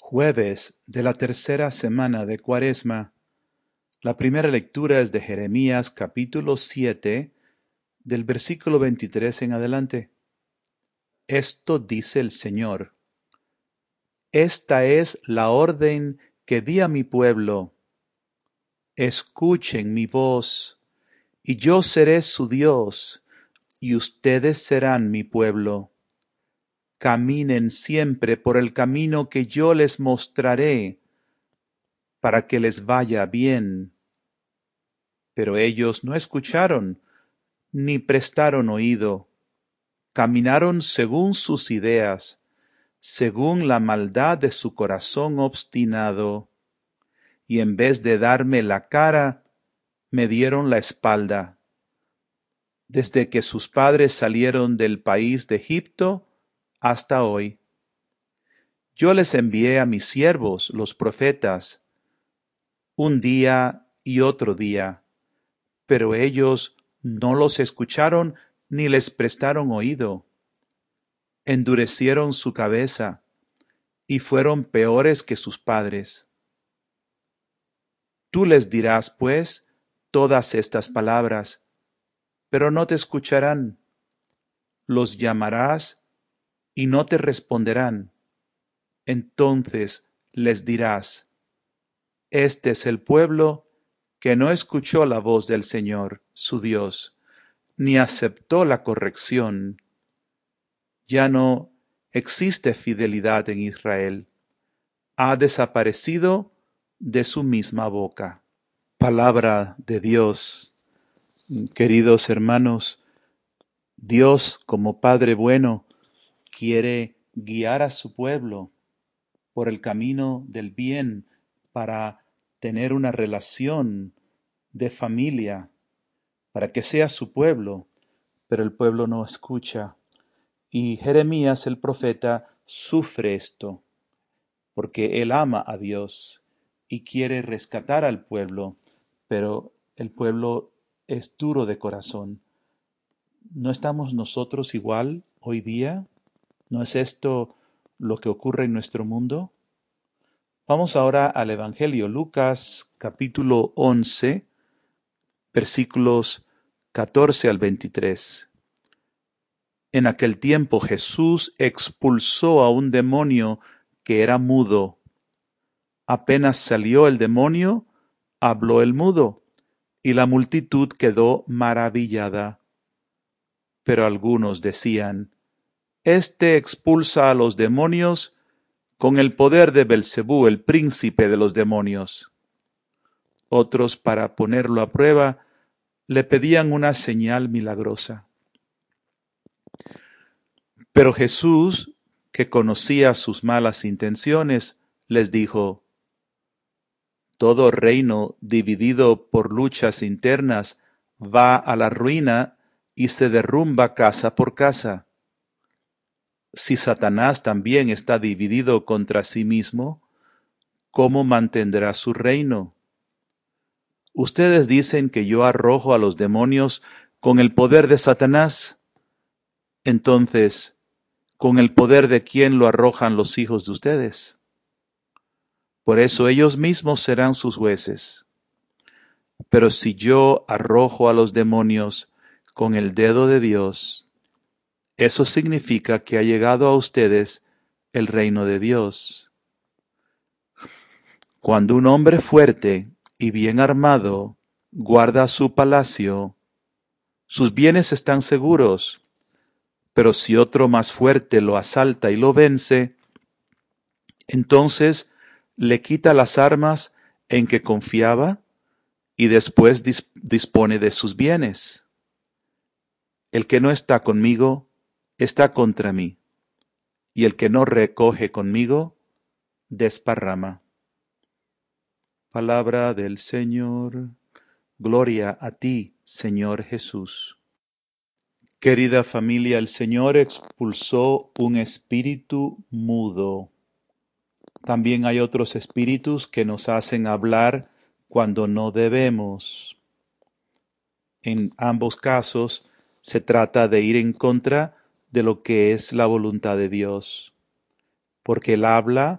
Jueves de la tercera semana de Cuaresma. La primera lectura es de Jeremías capítulo 7, del versículo 23 en adelante. Esto dice el Señor: Esta es la orden que di a mi pueblo. Escuchen mi voz, y yo seré su Dios, y ustedes serán mi pueblo. Caminen siempre por el camino que yo les mostraré, para que les vaya bien. Pero ellos no escucharon, ni prestaron oído. Caminaron según sus ideas, según la maldad de su corazón obstinado, y en vez de darme la cara, me dieron la espalda. Desde que sus padres salieron del país de Egipto hasta hoy. Yo les envié a mis siervos, los profetas, un día y otro día, pero ellos no los escucharon ni les prestaron oído. Endurecieron su cabeza y fueron peores que sus padres. Tú les dirás, pues, todas estas palabras, pero no te escucharán. Los llamarás y no te responderán. Entonces les dirás: Este es el pueblo que no escuchó la voz del Señor, su Dios, ni aceptó la corrección. Ya no existe fidelidad en Israel. Ha desaparecido de su misma boca. Palabra de Dios. Queridos hermanos, Dios, como Padre bueno, quiere guiar a su pueblo por el camino del bien para tener una relación de familia, para que sea su pueblo, pero el pueblo no escucha. Y Jeremías el profeta sufre esto, porque él ama a Dios y quiere rescatar al pueblo, pero el pueblo es duro de corazón. ¿No estamos nosotros igual hoy día? ¿No es esto lo que ocurre en nuestro mundo? Vamos ahora al Evangelio, Lucas capítulo 11, versículos 14 al 23. En aquel tiempo Jesús expulsó a un demonio que era mudo. Apenas salió el demonio, habló el mudo, y la multitud quedó maravillada. Pero algunos decían: Este expulsa a los demonios con el poder de Belcebú, el príncipe de los demonios. Otros, para ponerlo a prueba, le pedían una señal milagrosa. Pero Jesús, que conocía sus malas intenciones, les dijo: Todo reino dividido por luchas internas va a la ruina y se derrumba casa por casa. Si Satanás también está dividido contra sí mismo, ¿cómo mantendrá su reino? Ustedes dicen que yo arrojo a los demonios con el poder de Satanás. Entonces, ¿con el poder de quién lo arrojan los hijos de ustedes? Por eso ellos mismos serán sus jueces. Pero si yo arrojo a los demonios con el dedo de Dios, eso significa que ha llegado a ustedes el reino de Dios. Cuando un hombre fuerte y bien armado guarda su palacio, sus bienes están seguros. Pero si otro más fuerte lo asalta y lo vence, entonces le quita las armas en que confiaba y después dispone de sus bienes. El que no está conmigo está contra mí, y el que no recoge conmigo desparrama. Palabra del Señor. Gloria a ti, Señor Jesús. Querida familia, el Señor expulsó un espíritu mudo. También hay otros espíritus que nos hacen hablar cuando no debemos. En ambos casos se trata de ir en contra de lo que es la voluntad de Dios, porque el habla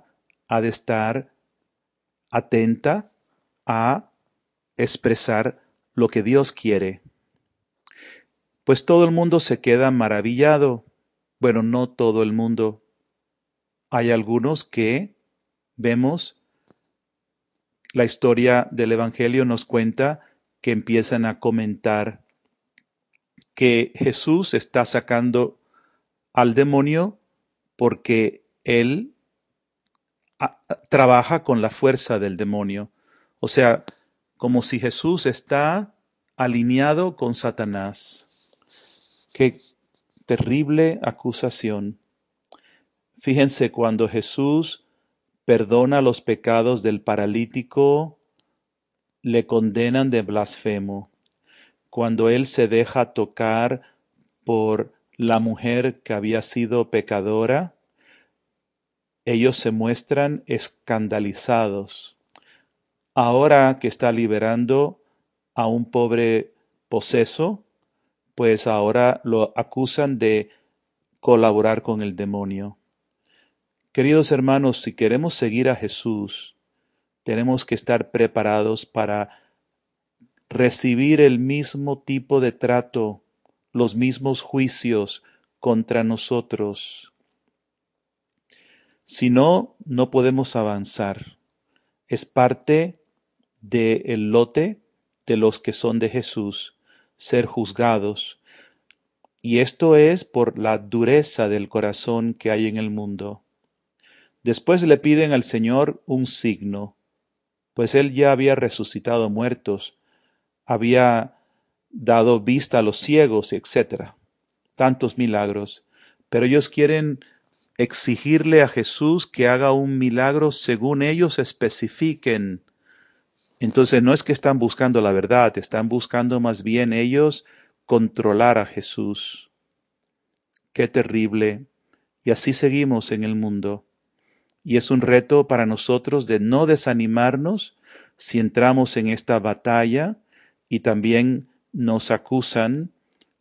ha de estar atenta a expresar lo que Dios quiere. Pues todo el mundo se queda maravillado. Bueno, no todo el mundo. Hay algunos que vemos, la historia del Evangelio nos cuenta que empiezan a comentar que Jesús está sacando al demonio porque él trabaja con la fuerza del demonio. O sea, como si Jesús está alineado con Satanás. Qué terrible acusación. Fíjense, cuando Jesús perdona los pecados del paralítico, le condenan de blasfemo. Cuando él se deja tocar por la mujer que había sido pecadora, ellos se muestran escandalizados. Ahora que está liberando a un pobre poseso, pues ahora lo acusan de colaborar con el demonio. Queridos hermanos, si queremos seguir a Jesús, tenemos que estar preparados para recibir el mismo tipo de trato, los mismos juicios contra nosotros. Si no, no podemos avanzar. Es parte del lote de los que son de Jesús, ser juzgados. Y esto es por la dureza del corazón que hay en el mundo. Después le piden al Señor un signo, pues Él ya había resucitado muertos, había dado vista a los ciegos, etc. Tantos milagros. Pero ellos quieren exigirle a Jesús que haga un milagro según ellos especifiquen. Entonces no es que están buscando la verdad, están buscando más bien ellos controlar a Jesús. Qué terrible. Y así seguimos en el mundo. Y es un reto para nosotros de no desanimarnos si entramos en esta batalla y también nos acusan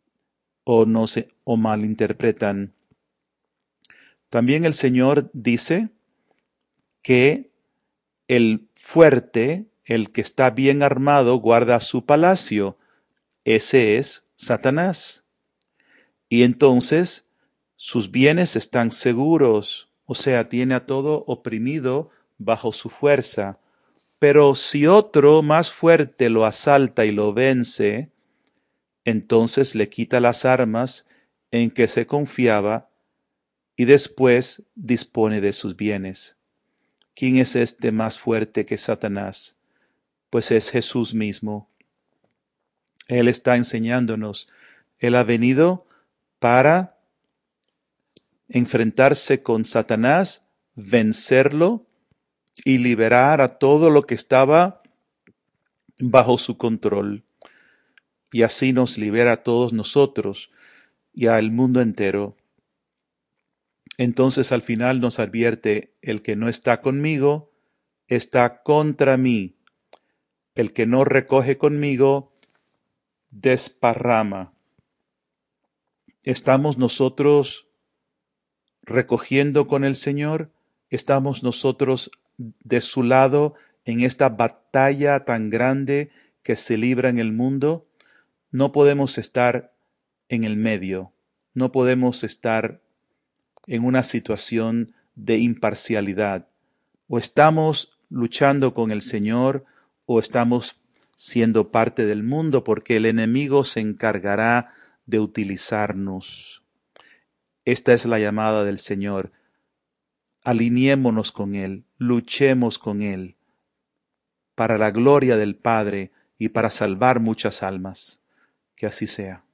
o malinterpretan. También el Señor dice que el fuerte, el que está bien armado, guarda su palacio. Ese es Satanás. Y entonces sus bienes están seguros, o sea, tiene a todo oprimido bajo su fuerza. Pero si otro más fuerte lo asalta y lo vence, entonces le quita las armas en que se confiaba y después dispone de sus bienes. ¿Quién es este más fuerte que Satanás? Pues es Jesús mismo. Él está enseñándonos. Él ha venido para enfrentarse con Satanás, vencerlo y liberar a todo lo que estaba bajo su control. Y así nos libera a todos nosotros y al mundo entero. Entonces al final nos advierte, el que no está conmigo, está contra mí. El que no recoge conmigo, desparrama. ¿Estamos nosotros recogiendo con el Señor? ¿Estamos nosotros de su lado en esta batalla tan grande que se libra en el mundo? No podemos estar en el medio, no podemos estar en una situación de imparcialidad. O estamos luchando con el Señor o estamos siendo parte del mundo, porque el enemigo se encargará de utilizarnos. Esta es la llamada del Señor. Alineémonos con Él, luchemos con Él, para la gloria del Padre y para salvar muchas almas. Que así sea.